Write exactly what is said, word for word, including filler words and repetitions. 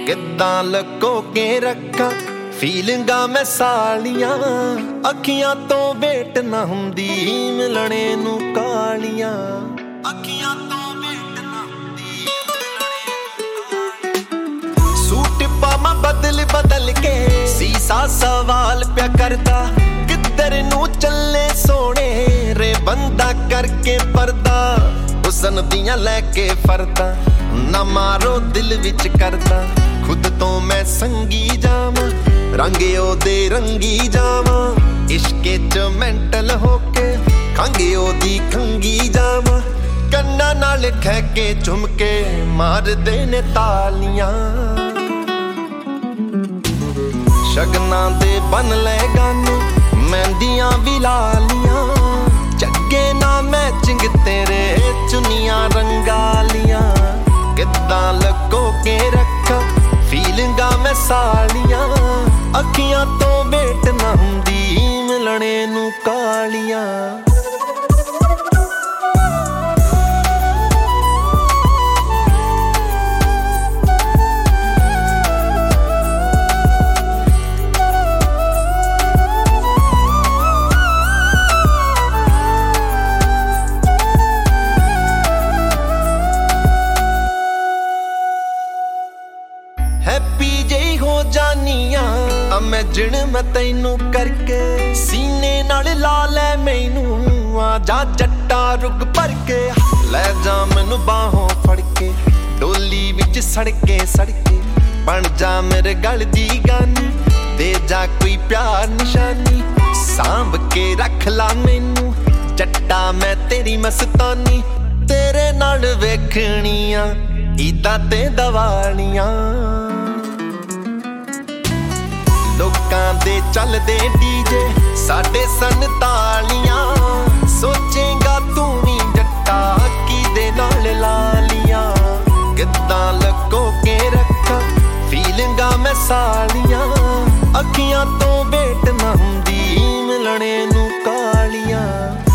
ਕਿੱਦਾਂ ਲੁਕੋ ਕੇ ਰੱਖਾਂ ਫੀਲਿੰਗਾਂ ਮੈਂ ਸਾਲੀਆਂ। ਅੱਖੀਆਂ ਤੋਂ ਵੇਟ ਨਾ ਹੁੰਦੀ ਮਿਲਣੇ ਨੂੰ ਕਾਲੀਆਂ। ਅੱਖੀਆਂ ਤੋਂ ਵੇਟ ਨਾ ਹੁੰਦੀ ਮਿਲਣੇ ਨੂੰ ਕਾਲੀਆਂ। ਸੂਟ ਪਾਵਾਂ ਬਦਲ ਬਦਲ ਕੇ ਸੀਸਾ ਸਵਾਲ ਪਿਆ ਕਰਦਾ ਕਿੱਧਰ ਨੂੰ ਚੱਲੇ ਸੋਹਣੇ ਰੇ ਬੰਦਾ ਕਰਕੇ ਪਰਦਾ। ਹੁਸਨ ਦੀਆਂ ਲੈ ਕੇ ਫਰਦਾ ਨਾ ਮਾਰੋ ਦਿਲ ਵਿੱਚ ਕਰਦਾ ਖੁਦ ਤੋਂ ਮੈਂ ਸੰਗੀ ਜਾਵਾਂ ਰੰਗ ਉਹਦੇ ਰੰਗੀ ਜਾਵਾਂ। ਇਸ਼ਕੇ ਚ ਮੈਂਟਲ ਹੋ ਕੇ ਖੰਘ ਉਹਦੀ ਖੰਗੀ ਜਾਵਾਂ। ਕੰਨਾਂ ਨਾਲ ਖਹਿ ਕੇ ਝੁਮ ਕੇ ਮਾਰਦੇ ਨੇ ਤਾਲੀਆਂ। ਸ਼ਗਨਾਂ ਦੇ ਬਨ ਲੈ ਗਾਨੇ ਮਹਿੰਦੀਆਂ ਵੀ ਲਾਲੀਆਂ। ਚੱਗੇ ਨਾ ਮੈਚਿੰਗ ਤੇਰੇ ਚੁੰਨੀਆਂ ਰੰਗਾਲੀਆਂ। ਕਿੱਦਾਂ ਲੁਕੋ ਕੇ ਰੱਖਾਂ ਫੀਲਿੰਗਾਂ ਮੈਂ ਸਾਲੀਆਂ। ਅੱਖੀਆਂ ਤੋਂ ਵੇਟ ਨਾ ਹੁੰਦੀ ਮਿਲਣੇ ਨੂੰ ਕਾਲੀਆਂ। ਹੈਪੀ ਜਿਹੀ ਹੋ ਜਾਨੀਆਂ ਇਮੈਜਿਨ ਮੈਂ ਤੈਨੂੰ ਕਰਕੇ ਸੀਨੇ ਨਾਲ ਲਾ ਲੈ ਮੈਨੂੰ। ਆ ਜਾ ਜੱਟਾ ਰੁੱਗ ਭਰ ਕੇ ਲੈ ਜਾ ਮੈਨੂੰ ਬਾਹੋਂ ਫੜ ਕੇ ਡੋਲੀ ਵਿੱਚ ਸੜਕੇ ਸੜਕੇ ਬਣ ਜਾ ਮੇਰੇ ਗਲ ਦੀ ਗਾਨੀ। ਦੇ ਜਾ ਕੋਈ ਪਿਆਰ ਨਿਸ਼ਾਨੀ ਸਾਂਭ ਕੇ ਰੱਖ ਲਾ ਮੈਨੂੰ ਜੱਟਾ ਮੈਂ ਤੇਰੀ ਮਸਤਾਨੀ। ਤੇਰੇ ਨਾਲ ਵੇਖਣੀਆਂ ਈਦਾਂ ਤੇ ਦੀਵਾਲੀਆਂ। ਲੋਕਾਂ ਦੇ ਚੱਲਦੇ ਡੀਜੇ ਸਾਡੇ ਸਨ ਤਾਲੀਆਂ। ਸੋਚੇਗਾ ਤੂੰ ਵੀ ਜੱਟਾ ਕਿਹਦੇ ਨਾਲ ਲਾ ਲੀਆਂ। ਕਿੱਦਾਂ ਲੁਕੋ ਕੇ ਰੱਖਾਂ ਫੀਲਿੰਗਾਂ ਮੈਂ ਸਾਲੀਆਂ। ਅੱਖੀਆਂ ਤੋਂ ਵੇਟ ਨਾ ਹੁੰਦੀ ਮਿਲਣੇ ਨੂੰ ਕਾਲੀਆਂ।